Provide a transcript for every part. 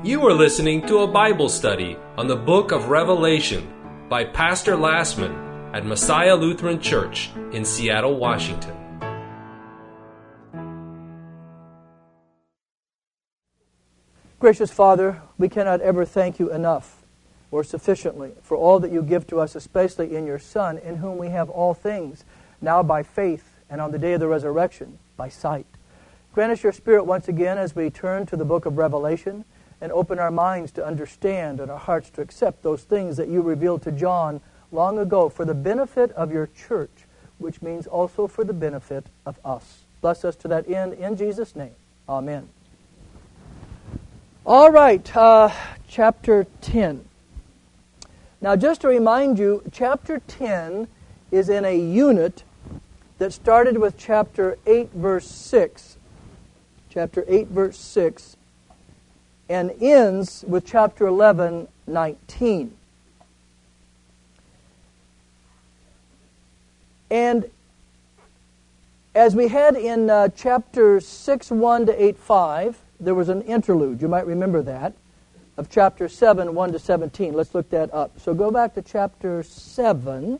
You are listening to a Bible study on the book of Revelation by Pastor Lastman at Messiah Lutheran Church in Seattle, Washington. Gracious Father, we cannot ever thank you enough or sufficiently for all that you give to us, especially in your Son, in whom we have all things, now by faith and on the day of the resurrection by sight. Grant us your Spirit once again as we turn to the book of Revelation and open our minds to understand and our hearts to accept those things that you revealed to John long ago for the benefit of your church, which means also for the benefit of us. Bless us to that end in Jesus' name. Amen. All right, chapter 10. Now, just to remind you, chapter 10 is in a unit that started with chapter 8, verse 6. Chapter 8, verse 6, and ends with chapter 11, 19. And as we had in chapter 6, 1 to 8, 5, there was an interlude, you might remember that, of chapter 7, 1 to 17. Let's look that up. So go back to chapter 7,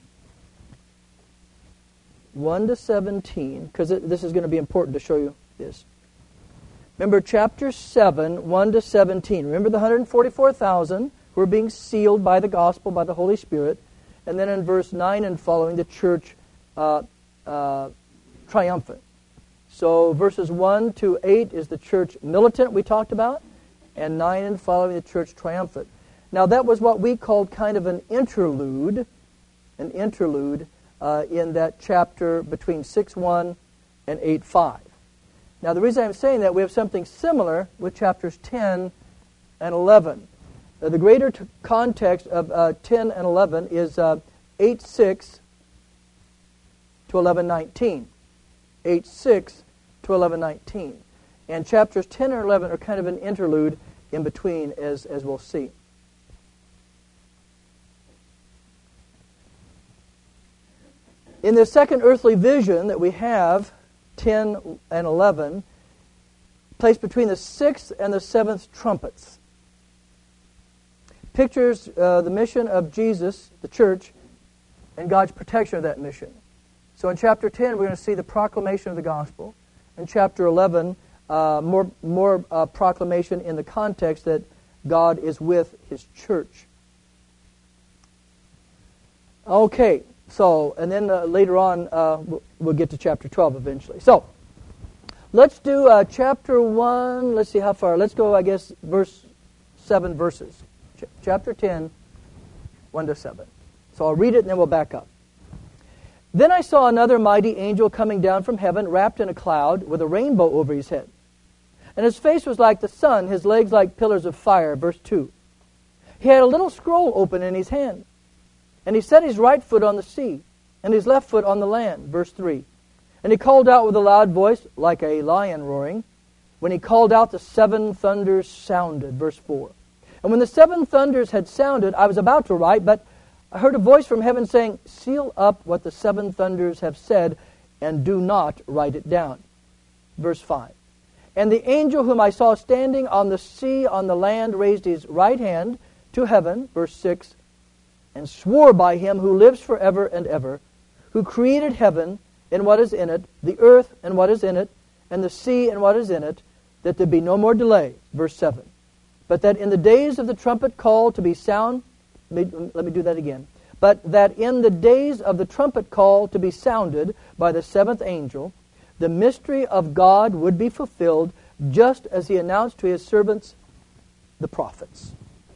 1 to 17, because this is going to be important to show you this. Remember chapter 7, 1 to 17. Remember the 144,000 who are being sealed by the gospel, by the Holy Spirit. And then in verse 9 and following, the church triumphant. So verses 1 to 8 is the church militant we talked about, and 9 and following, the church triumphant. Now that was what we called kind of an interlude in that chapter between 6:1 and 8:5. Now the reason I'm saying that, we have something similar with chapters 10 and 11. The greater context of 10 and 11 is 8:6 to 11:19. 8:6 to 11:19. And chapters 10 and 11 are kind of an interlude in between, as we'll see. In the second earthly vision that we have, 10 and 11, placed between the sixth and the seventh trumpets, pictures the mission of Jesus, the church, and God's protection of that mission. So in chapter 10, we're going to see the proclamation of the gospel. In chapter 11, more proclamation in the context that God is with His church. Okay, so, and then later on, we'll get to chapter 12 eventually. So, let's do chapter 1, let's see how far. Let's go, I guess, 7 verses. Chapter 10, 1 to 7. So I'll read it and then we'll back up. Then I saw another mighty angel coming down from heaven, wrapped in a cloud, with a rainbow over his head. And his face was like the sun, his legs like pillars of fire. Verse 2. He had a little scroll open in his hand, and he set his right foot on the sea, and his left foot on the land. Verse 3. And he called out with a loud voice, like a lion roaring. When he called out, the 7 thunders sounded. Verse 4. And when the 7 thunders had sounded, I was about to write, but I heard a voice from heaven saying, seal up what the 7 thunders have said, and do not write it down. Verse 5. And the angel whom I saw standing on the sea on the land raised his right hand to heaven, verse 6, and swore by him who lives forever and ever, who created heaven and what is in it, the earth and what is in it, and the sea and what is in it, that there be no more delay, verse 7. But that in the days of the trumpet call to be sound, let me do that again. But that in the days of the trumpet call to be sounded by the 7th angel, the mystery of God would be fulfilled, just as He announced to His servants, the prophets.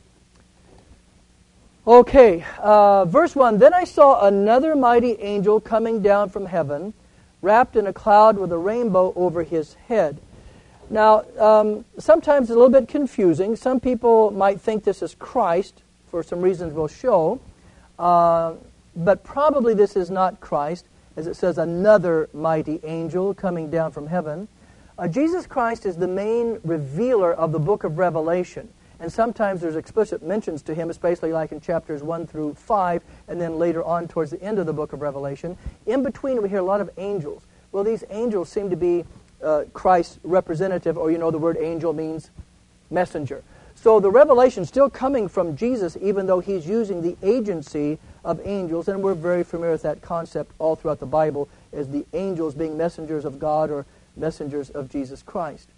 Okay, verse 1. Then I saw another mighty angel coming down from heaven, wrapped in a cloud with a rainbow over his head. Now, sometimes it's a little bit confusing. Some people might think this is Christ, for some reasons we'll show. But probably this is not Christ, as it says, another mighty angel coming down from heaven. Jesus Christ is the main revealer of the book of Revelation. And sometimes there's explicit mentions to Him, especially like in chapters 1 through 5, and then later on towards the end of the book of Revelation. In between, we hear a lot of angels. Well, these angels seem to be Christ's representative, or the word angel means messenger. So the revelation is still coming from Jesus, even though he's using the agency of angels, and we're very familiar with that concept all throughout the Bible as the angels being messengers of God or messengers of Jesus Christ.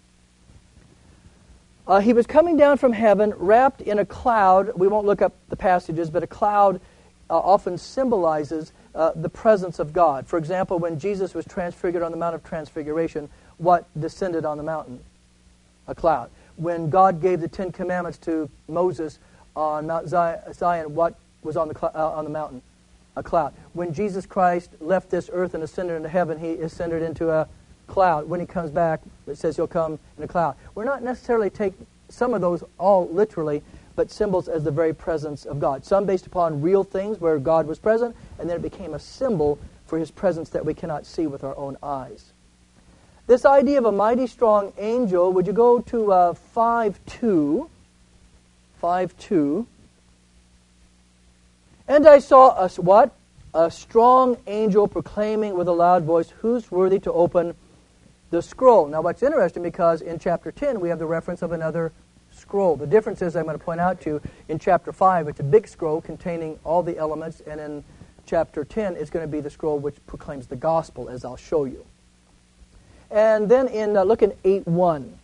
He was coming down from heaven wrapped in a cloud. We won't look up the passages, but a cloud often symbolizes the presence of God. For example, when Jesus was transfigured on the Mount of Transfiguration, what descended on the mountain? A cloud. When God gave the Ten Commandments to Moses on Mount Zion, what was on the mountain? A cloud. When Jesus Christ left this earth and ascended into heaven, he ascended into a cloud. When he comes back, it says he'll come in a cloud. We're not necessarily taking some of those all literally, but symbols as the very presence of God. Some based upon real things where God was present, and then it became a symbol for his presence that we cannot see with our own eyes. This idea of a mighty strong angel, would you go to 5:2? 5:2. And I saw what? A strong angel proclaiming with a loud voice, "Who's worthy to open the scroll?" Now what's interesting, because in chapter 10 we have the reference of another scroll. The difference is, I'm going to point out to you, in chapter 5 it's a big scroll containing all the elements, and in chapter 10 it's going to be the scroll which proclaims the gospel, as I'll show you. And then look in 8:1.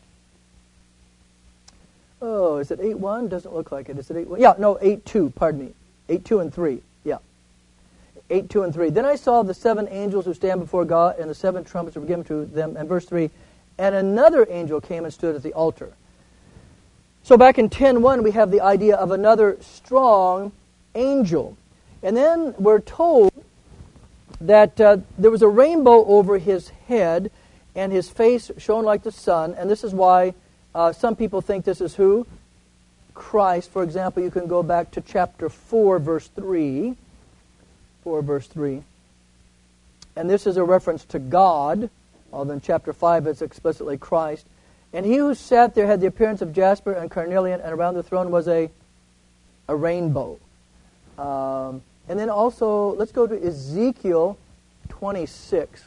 Oh, is it 8:1? Doesn't look like it. Is it 8:1? Yeah, no, 8:2, pardon me. 8:2 and 3, yeah. 8:2 and 3. Then I saw the 7 angels who stand before God, and the 7 trumpets were given to them. And verse 3, and another angel came and stood at the altar. So back in 10:1, we have the idea of another strong angel. And then we're told that there was a rainbow over his head, and his face shone like the sun. And this is why some people think this is who? Christ. For example, you can go back to chapter 4, verse 3. 4, verse 3. And this is a reference to God, although in chapter 5 it's explicitly Christ. And he who sat there had the appearance of jasper and carnelian, and around the throne was a rainbow. And then also, let's go to Ezekiel 26.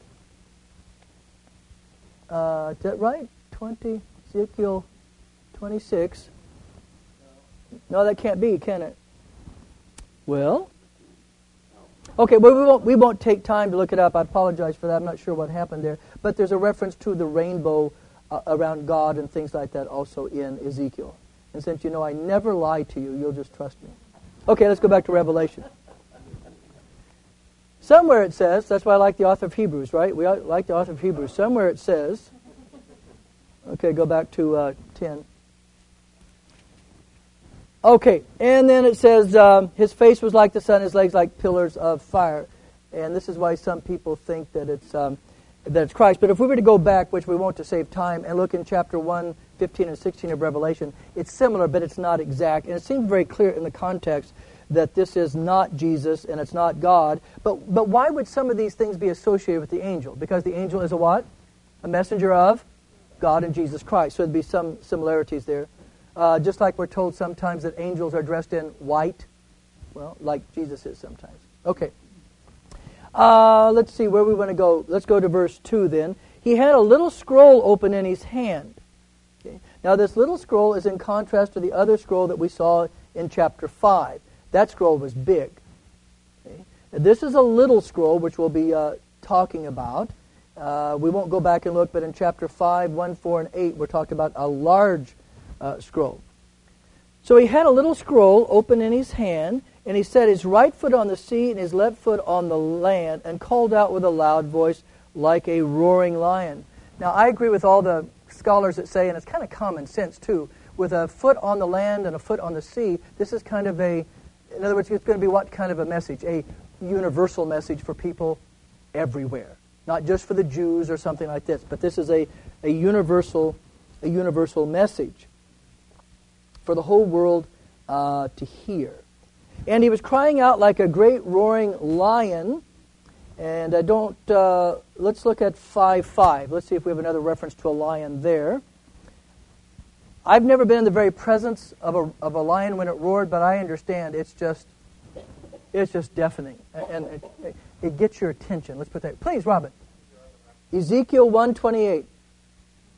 Is that right? Ezekiel 26. No, that can't be, can it? Well, okay, well, we won't take time to look it up. I apologize for that. I'm not sure what happened there. But there's a reference to the rainbow around God and things like that also in Ezekiel. And since you know I never lie to you, you'll just trust me. Okay, let's go back to Revelation. Somewhere it says, that's why I like the author of Hebrews, right? We like the author of Hebrews. Somewhere it says, okay, go back to 10. Okay, and then it says, his face was like the sun, his legs like pillars of fire. And this is why some people think that it's Christ. But if we were to go back, which we won't to save time, and look in chapter 1, 15 and 16 of Revelation, it's similar, but it's not exact. And it seems very clear in the context that this is not Jesus and it's not God. But why would some of these things be associated with the angel? Because the angel is a what? A messenger of God and Jesus Christ. So there'd be some similarities there. Just like we're told sometimes that angels are dressed in white. Well, like Jesus is sometimes. Okay. Let's see where we want to go. Let's go to verse 2 then. He had a little scroll open in his hand. Okay. Now this little scroll is in contrast to the other scroll that we saw in chapter 5. That scroll was big. Okay. This is a little scroll which we'll be talking about. We won't go back and look, but in chapter 5, 1, 4, and 8, we're talking about a large scroll. So he had a little scroll open in his hand, and he set his right foot on the sea and his left foot on the land, and called out with a loud voice like a roaring lion. Now, I agree with all the scholars that say, and it's kind of common sense too, with a foot on the land and a foot on the sea, this is kind of in other words, it's going to be what kind of a message? A universal message for people everywhere. Not just for the Jews or something like this, but this is a universal message for the whole world to hear. And he was crying out like a great roaring lion. And let's look at 5:5. Let's see if we have another reference to a lion there. I've never been in the very presence of a lion when it roared, but I understand it's just deafening. And it gets your attention. Let's put that. Please, Robin. Ezekiel 1:28.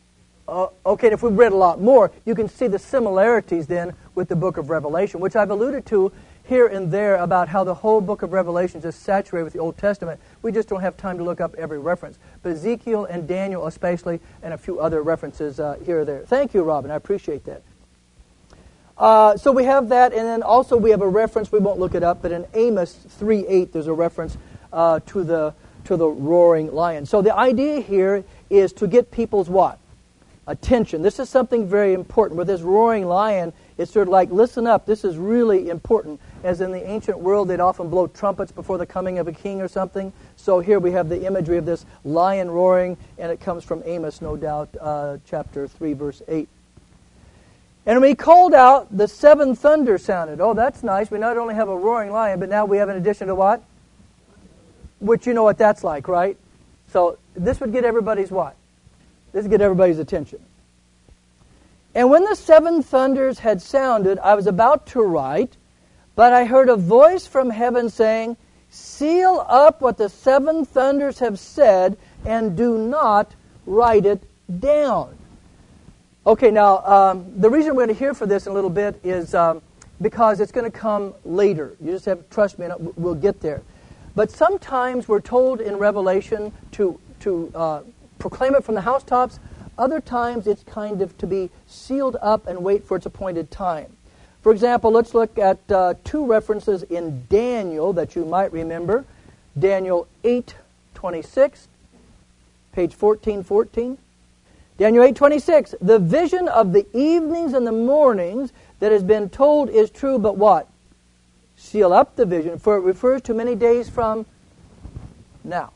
Okay, and if we've read a lot more, you can see the similarities then with the book of Revelation, which I've alluded to here and there about how the whole book of Revelation is saturated with the Old Testament. We just don't have time to look up every reference. But Ezekiel and Daniel especially, and a few other references here or there. Thank you, Robin. I appreciate that. So we have that, and then also we have a reference, we won't look it up, but in Amos 3:8 there's a reference to the roaring lion. So the idea here is to get people's what? Attention. This is something very important. With this roaring lion, it's sort of like, listen up, this is really important. As in the ancient world, they'd often blow trumpets before the coming of a king or something. So here we have the imagery of this lion roaring, and it comes from Amos, no doubt, chapter 3, verse 8. And when he called out, the seven thunders sounded. Oh, that's nice. We not only have a roaring lion, but now we have an addition to what? Which you know what that's like, right? So this would get everybody's what? This would get everybody's attention. And when the seven thunders had sounded, I was about to write, but I heard a voice from heaven saying, seal up what the seven thunders have said, and do not write it down. Okay, now, the reason we're going to hear for this in a little bit is because it's going to come later. You just have to trust me, and we'll get there. But sometimes we're told in Revelation to proclaim it from the housetops. Other times it's kind of to be sealed up and wait for its appointed time. For example, let's look at two references in Daniel that you might remember. Daniel 8:26, page 1414. Daniel 8:26, the vision of the evenings and the mornings that has been told is true, but what? Seal up the vision, for it refers to many days from now.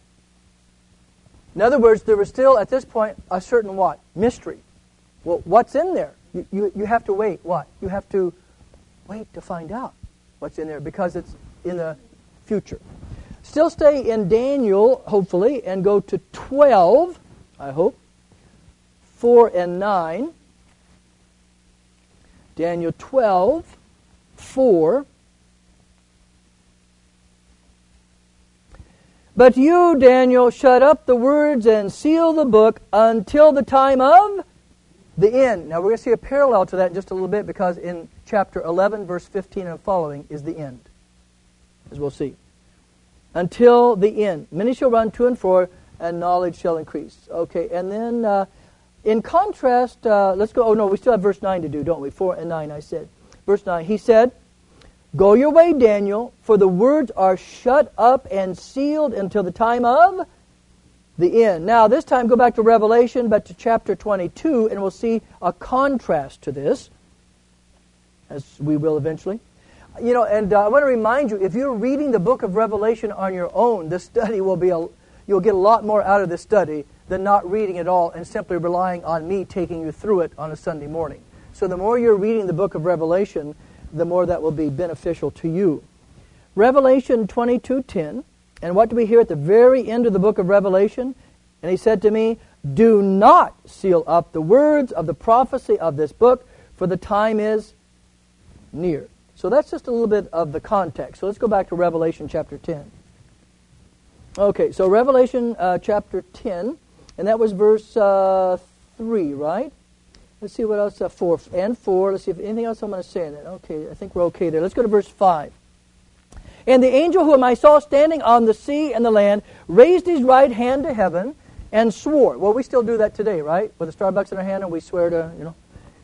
In other words, there was still, at this point, a certain what? Mystery. Well, what's in there? You have to wait. What? You have to wait to find out what's in there, because it's in the future. Still stay in Daniel, hopefully, and go to 12, I hope. 4 and 9. Daniel 12, 4. But you, Daniel, shut up the words and seal the book until the time of the end. Now, we're going to see a parallel to that in just a little bit, because in chapter 11, verse 15 and following is the end, as we'll see. Until the end. Many shall run to and fro, and knowledge shall increase. Okay, and then in contrast, let's go. Oh, no, we still have verse 9 to do, don't we? 4 and 9, I said. Verse 9, he said, go your way, Daniel, for the words are shut up and sealed until the time of the end. Now, this time, go back to Revelation, but to chapter 22, and we'll see a contrast to this, as we will eventually. You know, and I want to remind you, if you're reading the book of Revelation on your own, this study will be you'll get a lot more out of this study than not reading it all and simply relying on me taking you through it on a Sunday morning. So the more you're reading the book of Revelation, the more that will be beneficial to you. Revelation 22:10, and what do we hear at the very end of the book of Revelation? And he said to me, do not seal up the words of the prophecy of this book, for the time is near. So that's just a little bit of the context. So let's go back to Revelation chapter 10. Okay, so Revelation chapter 10, and that was verse 3, right? Let's see what else, 4 and 4. Let's see if anything else I'm going to say in that. Okay, I think we're okay there. Let's go to verse 5. And the angel whom I saw standing on the sea and the land raised his right hand to heaven and swore. Well, we still do that today, right? With a Starbucks in our hand, and we swear to, you know.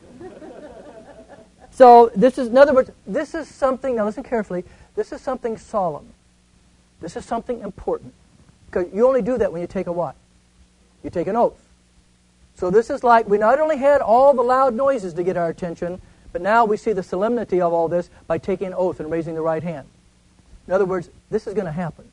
So this is, in other words, this is something, now listen carefully, this is something solemn. This is something important. Because you only do that when you take a what? You take an oath. So this is like, we not only had all the loud noises to get our attention, but now we see the solemnity of all this by taking an oath and raising the right hand. In other words, this is going to happen.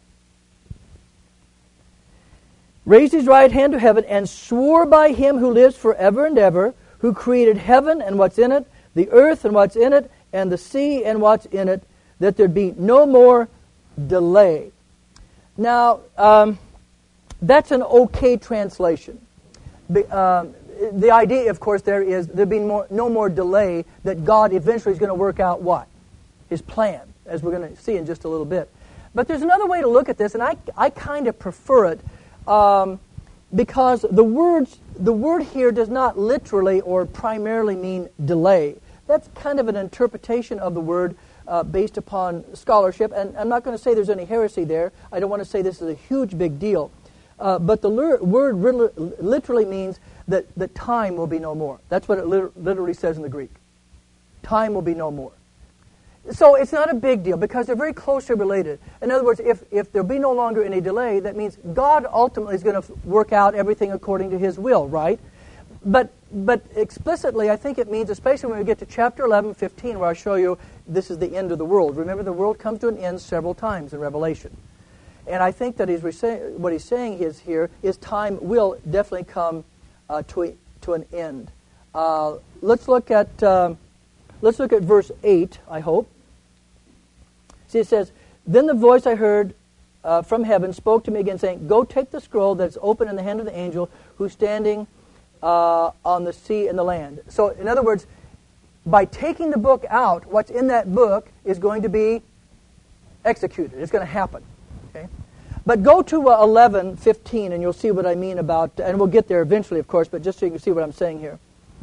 Raised his right hand to heaven and swore by him who lives forever and ever, who created heaven and what's in it, the earth and what's in it, and the sea and what's in it, that there be no more delay. Now, that's an okay translation. The idea, of course, there be no more delay, that God eventually is going to work out what? His plan, as we're going to see in just a little bit. But there's another way to look at this, and I kind of prefer it, because the words the word here does not literally or primarily mean delay. That's kind of an interpretation of the word based upon scholarship, and I'm not going to say there's any heresy there. I don't want to say this is a huge big deal. But the word literally means that time will be no more. That's what it literally says in the Greek. Time will be no more. So it's not a big deal because they're very closely related. In other words, if there be no longer any delay, that means God ultimately is going to work out everything according to His will, right? But explicitly, I think it means, especially when we get to chapter 11, 15, where I show you this is the end of the world. Remember, the world comes to an end several times in Revelation. And I think that what he's saying here is time will definitely come to an end. Let's look at verse 8, I hope. See, it says, "Then the voice I heard from heaven spoke to me again, saying, 'Go take the scroll that's open in the hand of the angel who's standing on the sea and the land.'" So, in other words, by taking the book out, what's in that book is going to be executed. It's going to happen. Okay? But go to 11:15, and you'll see what I mean about, and we'll get there eventually, of course, but just so you can see what I'm saying here.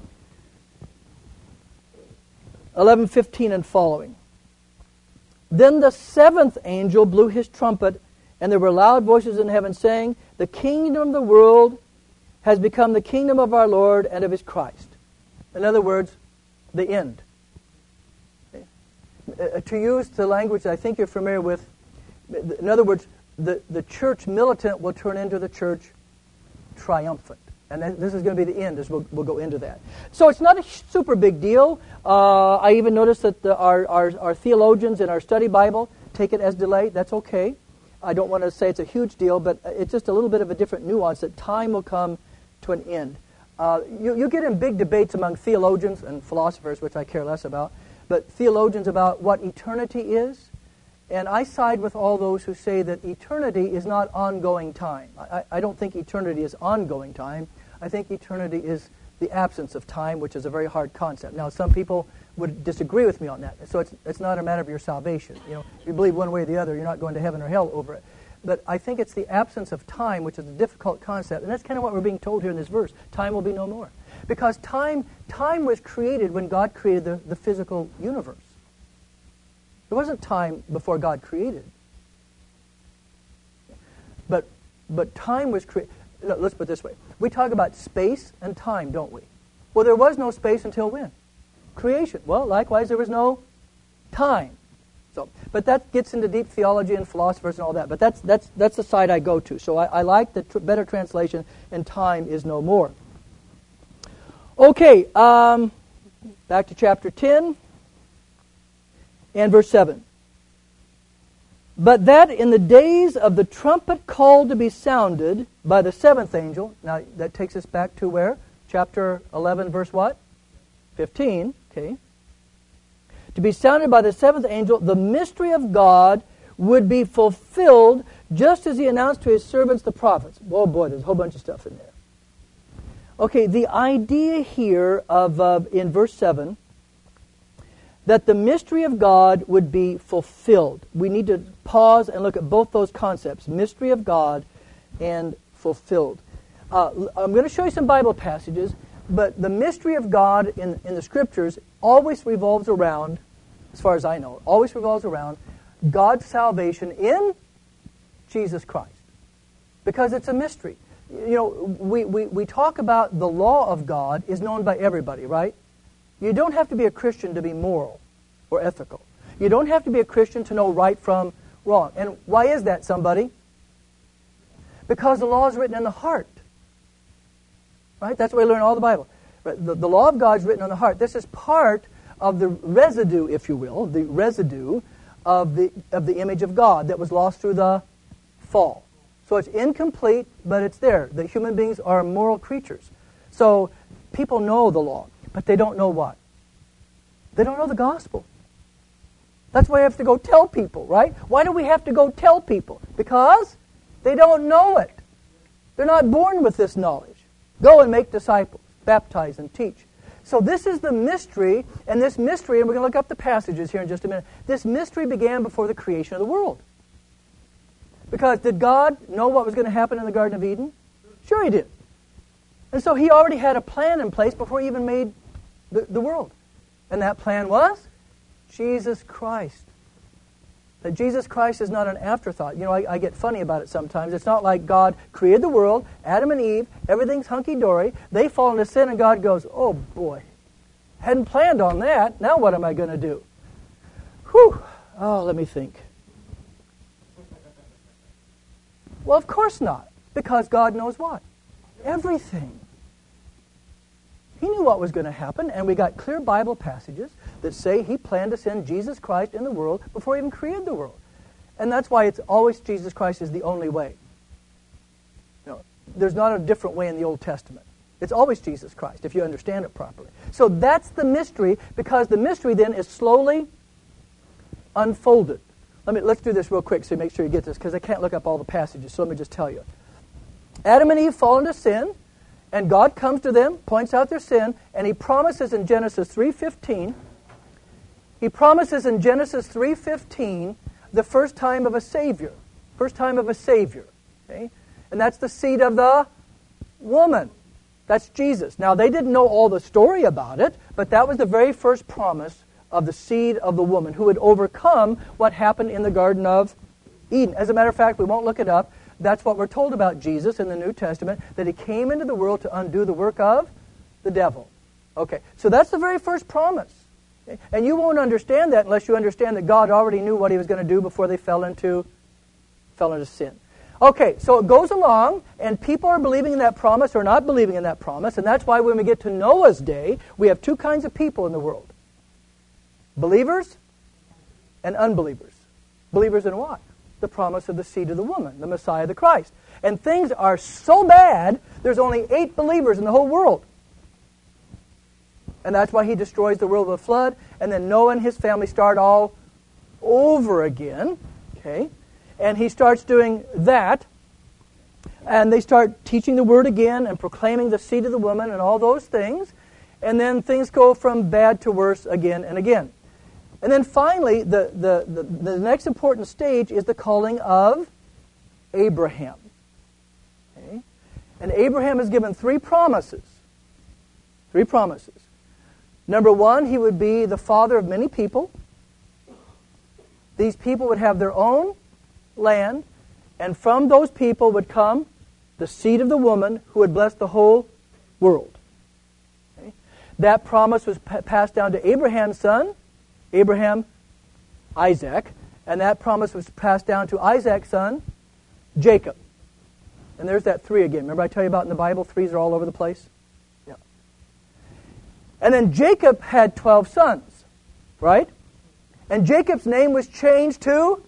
11:15 and following. "Then the seventh angel blew his trumpet, and there were loud voices in heaven saying, 'The kingdom of the world has become the kingdom of our Lord and of His Christ.'" In other words, the end. Okay. To use the language that I think you're familiar with, in other words, the church militant will turn into the church triumphant. And this is going to be the end, as we'll go into that. So it's not a super big deal. I even noticed that our theologians in our study Bible take it as delay. That's okay. I don't want to say it's a huge deal, but it's just a little bit of a different nuance that time will come to an end. You get in big debates among theologians and philosophers, which I care less about, but theologians about what eternity is. And I side with all those who say that eternity is not ongoing time. I don't think eternity is ongoing time. I think eternity is the absence of time, which is a very hard concept. Now, some people would disagree with me on that. So it's not a matter of your salvation. You know, if you believe one way or the other, you're not going to heaven or hell over it. But I think it's the absence of time, which is a difficult concept. And that's kind of what we're being told here in this verse. Time will be no more. Because time was created when God created the physical universe. There wasn't time before God created. But time was created. Let's put it this way. We talk about space and time, don't we? Well, there was no space until when? Creation. Well, likewise, there was no time. But that gets into deep theology and philosophers and all that. But that's the side I go to. So I like the better translation, and time is no more. Okay, back to chapter 10 and verse 7. "But that in the days of the trumpet call to be sounded by the seventh angel," now that takes us back to where? Chapter 11, verse what? 15, okay. "To be sounded by the seventh angel, the mystery of God would be fulfilled just as He announced to His servants the prophets." Oh boy, there's a whole bunch of stuff in there. Okay, the idea here in verse 7, that the mystery of God would be fulfilled. We need to pause and look at both those concepts, mystery of God and fulfilled. I'm going to show you some Bible passages, but the mystery of God in the Scriptures always revolves around, as far as I know, always revolves around God's salvation in Jesus Christ. Because it's a mystery. You know, we talk about the law of God is known by everybody, right? You don't have to be a Christian to be moral or ethical. You don't have to be a Christian to know right from wrong. And why is that, somebody? Because the law is written in the heart. Right? That's why we learn all the Bible. The law of God is written on the heart. This is part of the residue, if you will, the residue of the image of God that was lost through the fall. So it's incomplete, but it's there. The human beings are moral creatures. So people know the law. But they don't know what? They don't know the gospel. That's why you have to go tell people, right? Why do we have to go tell people? Because they don't know it. They're not born with this knowledge. Go and make disciples, baptize and teach. So this is the mystery, and this mystery, and we're going to look up the passages here in just a minute. This mystery began before the creation of the world. Because did God know what was going to happen in the Garden of Eden? Sure He did. And so he already had a plan in place before he even made the world. And that plan was Jesus Christ. That Jesus Christ is not an afterthought. You know, I get funny about it sometimes. It's not like God created the world, Adam and Eve, everything's hunky-dory. They fall into sin and God goes, oh boy, hadn't planned on that. Now what am I going to do? Whew. Oh, let me think. Well, of course not. Because God knows what? Everything. He knew what was going to happen, and we got clear Bible passages that say He planned to send Jesus Christ in the world before He even created the world. And that's why it's always Jesus Christ is the only way. You know, there's not a different way in the Old Testament. It's always Jesus Christ, if you understand it properly. So that's the mystery, because the mystery then is slowly unfolded. Let's do this real quick so you make sure you get this, because I can't look up all the passages, so let me just tell you. Adam and Eve fall into sin, and God comes to them, points out their sin, and He promises in Genesis 3:15, He promises in Genesis 3:15 the first time of a Savior. First time of a Savior. Okay? And that's the seed of the woman. That's Jesus. Now, they didn't know all the story about it, but that was the very first promise of the seed of the woman who would overcome what happened in the Garden of Eden. As a matter of fact, we won't look it up. That's what we're told about Jesus in the New Testament, that He came into the world to undo the work of the devil. Okay, so that's the very first promise. Okay? And you won't understand that unless you understand that God already knew what He was going to do before they fell into sin. Okay, so it goes along, and people are believing in that promise or not believing in that promise, and that's why when we get to Noah's day, we have two kinds of people in the world. Believers and unbelievers. Believers in what? The promise of the seed of the woman, the Messiah, the Christ. And things are so bad, there's only 8 believers in the whole world. And that's why He destroys the world with a flood, and then Noah and his family start all over again. Okay? And he starts doing that, and they start teaching the Word again and proclaiming the seed of the woman and all those things. And then things go from bad to worse again and again. And then finally, the next important stage is the calling of Abraham. Okay? And Abraham is given 3 promises. 3 promises. Number 1, he would be the father of many people. These people would have their own land, and from those people would come the seed of the woman who would bless the whole world. Okay? That promise was passed down to Abraham's son, Abraham, Isaac, and that promise was passed down to Isaac's son, Jacob. And there's that 3 again. Remember I tell you about in the Bible, 3s are all over the place? Yeah. And then Jacob had 12 sons, right? And Jacob's name was changed to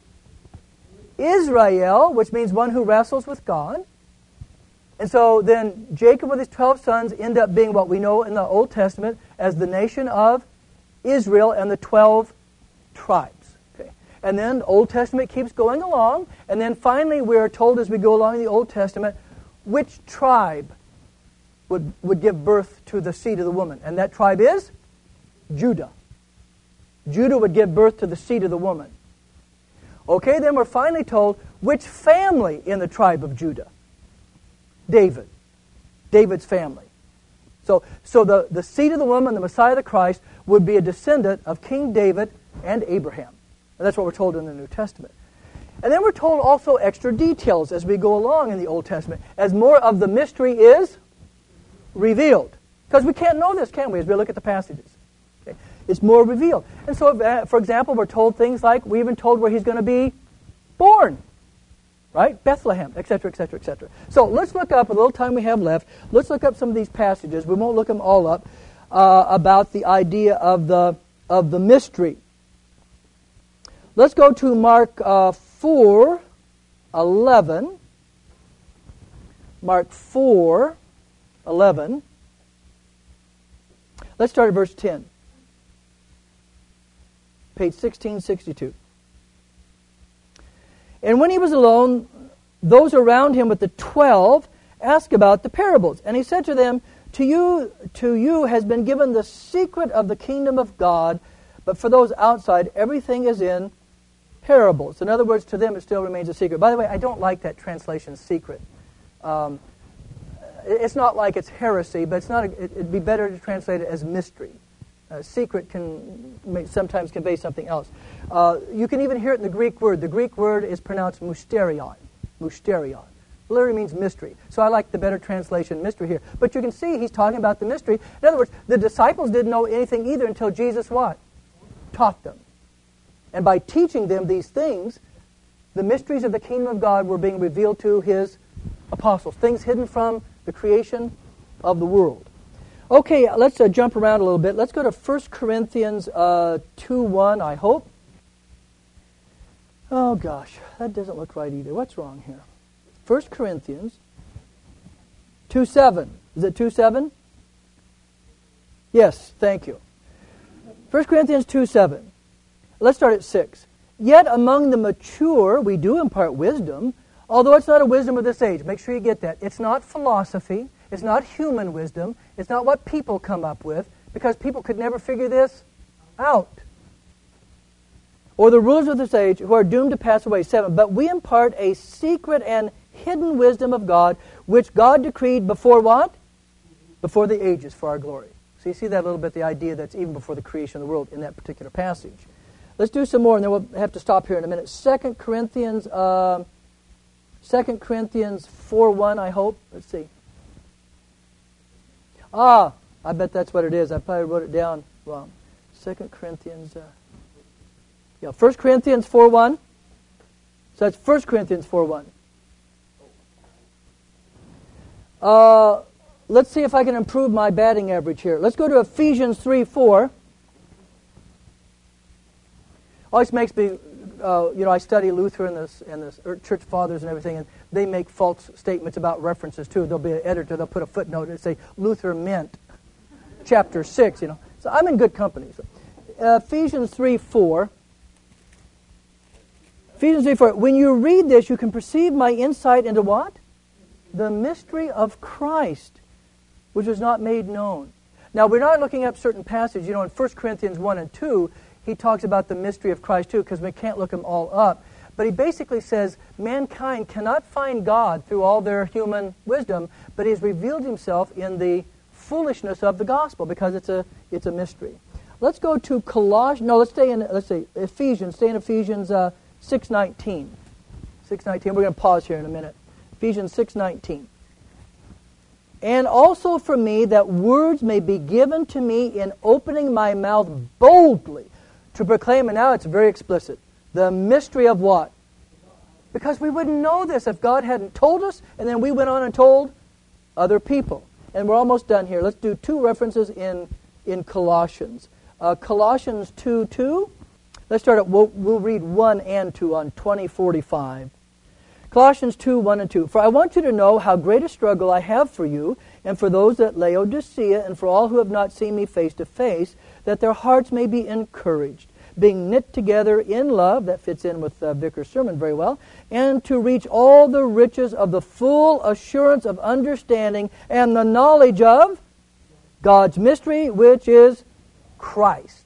Israel, which means one who wrestles with God. And so then Jacob with his 12 sons end up being what we know in the Old Testament as the nation of Israel and the 12 tribes. Okay. And then the Old Testament keeps going along, and then finally we are told as we go along in the Old Testament which tribe would give birth to the seed of the woman. And that tribe is Judah. Judah would give birth to the seed of the woman. Okay, then we're finally told which family in the tribe of Judah. David. David's family. So the seed of the woman, the Messiah, the Christ, would be a descendant of King David and Abraham. And that's what we're told in the New Testament. And then we're told also extra details as we go along in the Old Testament, as more of the mystery is revealed. Because we can't know this, can we, as we look at the passages? Okay? It's more revealed. And so, for example, we're told things like, we're even told where He's going to be born. Right? Bethlehem, etc., etc., etc. So let's look up, a little time we have left, let's look up some of these passages. We won't look them all up, about the idea of the mystery. Let's go to Mark 4:11. Mark 4:11. Let's start at verse 10. Page 1662. And when He was alone, those around Him with the 12 asked about the parables. And He said to them, To you has been given the secret of the kingdom of God, but for those outside, everything is in parables. In other words, to them it still remains a secret. By the way, I don't like that translation, secret. it's not like it's heresy, but it'd be better to translate it as mystery. Secret sometimes convey something else. You can even hear it in the Greek word. The Greek word is pronounced mysterion. Mysterion. Literally means mystery. So I like the better translation, mystery, here. But you can see he's talking about the mystery. In other words, the disciples didn't know anything either until Jesus what? Taught them. And by teaching them these things, the mysteries of the kingdom of God were being revealed to his apostles. Things hidden from the creation of the world. Okay, let's jump around a little bit. Let's go to 1 Corinthians 2:1, I hope. Oh gosh, that doesn't look right either. What's wrong here? 1 Corinthians 2:7. Is it 2:7? Yes, thank you. 1 Corinthians 2:7. Let's start at 6. Yet among the mature we do impart wisdom, although it's not a wisdom of this age. Make sure you get that. It's not philosophy. It's not human wisdom. It's not what people come up with, because people could never figure this out. Or the rulers of this age who are doomed to pass away. 7. But we impart a secret and hidden wisdom of God, which God decreed before what? Before the ages, for our glory. So you see that a little bit, the idea that's even before the creation of the world in that particular passage. Let's do some more, and then we'll have to stop here in a minute. 2 Corinthians 4:1, I hope. Let's see. I bet that's what it is. I probably wrote it down wrong. 2 Corinthians... 1 Corinthians 4:1. So that's 1 Corinthians 4:1. Let's see if I can improve my batting average here. Let's go to Ephesians 3:4. Always makes me, I study Luther and the church fathers and everything, and they make false statements about references too. There'll be an editor, they'll put a footnote and say, Luther meant chapter 6, So I'm in good company. So, Ephesians 3:4. Ephesians 3:4. When you read this, you can perceive my insight into what? The mystery of Christ, which was not made known. Now, we're not looking up certain passages. In 1 Corinthians 1 and 2, he talks about the mystery of Christ too, because we can't look them all up. But he basically says mankind cannot find God through all their human wisdom, but he's revealed himself in the foolishness of the gospel, because it's a mystery. Let's go to Colossians. No, let's stay in Ephesians. Stay in Ephesians 6:19. 6:19. We're going to pause here in a minute. Ephesians 6:19. And also for me that words may be given to me in opening my mouth boldly to proclaim, and now it's very explicit, the mystery of what? Because we wouldn't know this if God hadn't told us, and then we went on and told other people. And we're almost done here. Let's do two references in Colossians. Colossians 2:2. Let's start at, we'll read 1 and 2 on 2045. Colossians 2:1 and 2. For I want you to know how great a struggle I have for you, and for those at Laodicea, and for all who have not seen me face to face, that their hearts may be encouraged, being knit together in love, that fits in with Vicar's sermon very well, and to reach all the riches of the full assurance of understanding and the knowledge of God's mystery, which is Christ.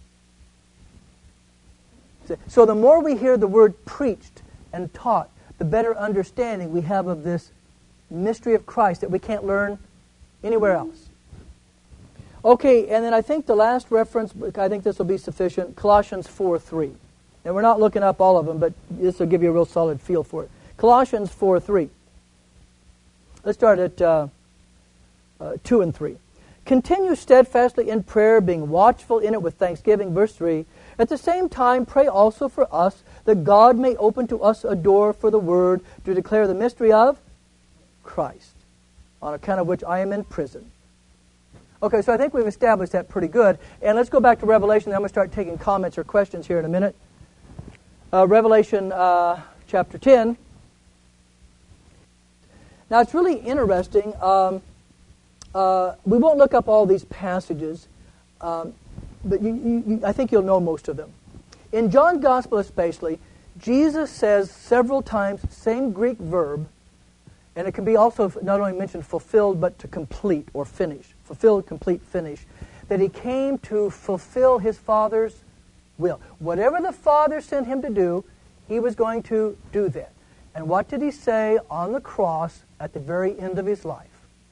So the more we hear the word preached and taught, the better understanding we have of this mystery of Christ that we can't learn anywhere else. Okay, and then I think the last reference, I think this will be sufficient, Colossians 4:3. And we're not looking up all of them, but this will give you a real solid feel for it. Colossians 4:3. Let's start at 2 and 3. Continue steadfastly in prayer, being watchful in it with thanksgiving. Verse 3. At the same time, pray also for us, that God may open to us a door for the word to declare the mystery of Christ, on account of which I am in prison. Okay, so I think we've established that pretty good. And let's go back to Revelation. I'm going to start taking comments or questions here in a minute. Revelation chapter 10. Now, it's really interesting. We won't look up all these passages, but I think you'll know most of them. In John's Gospel especially, Jesus says several times, same Greek verb, and it can be also not only mentioned fulfilled, but to complete or finish. Fulfilled, complete, finish. That he came to fulfill his Father's will. Whatever the Father sent him to do, he was going to do that. And what did he say on the cross at the very end of his life?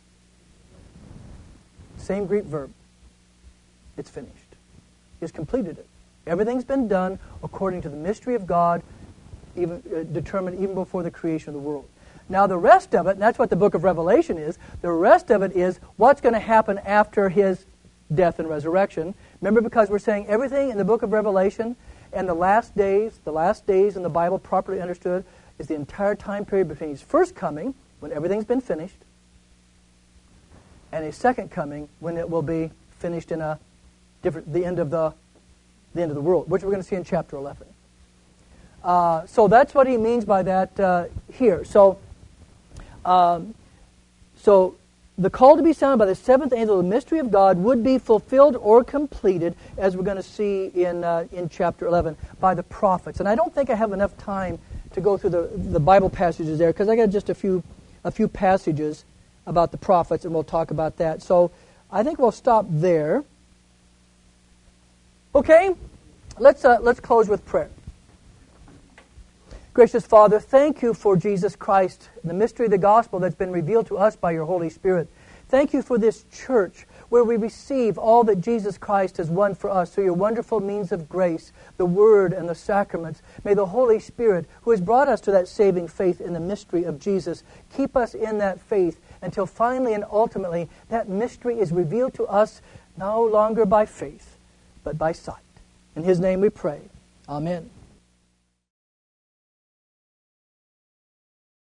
Same Greek verb. It's finished. He's completed it. Everything's been done according to the mystery of God, even determined even before the creation of the world. Now the rest of it, and that's what the book of Revelation is, the rest of it is what's going to happen after his death and resurrection. Remember, because we're saying everything in the book of Revelation and the last days in the Bible properly understood is the entire time period between his first coming, when everything's been finished, and his second coming, when it will be finished in the end of the world, which we're going to see in chapter 11. So that's what he means by that here. So the call to be sounded by the seventh angel, the mystery of God, would be fulfilled or completed, as we're going to see in chapter 11, by the prophets. And I don't think I have enough time to go through the Bible passages there, because I got just a few passages about the prophets, and we'll talk about that. So I think we'll stop there. Okay, let's close with prayer. Gracious Father, thank you for Jesus Christ, the mystery of the gospel that's been revealed to us by your Holy Spirit. Thank you for this church where we receive all that Jesus Christ has won for us through your wonderful means of grace, the Word and the sacraments. May the Holy Spirit, who has brought us to that saving faith in the mystery of Jesus, keep us in that faith until finally and ultimately that mystery is revealed to us no longer by faith, but by sight. In His name we pray. Amen.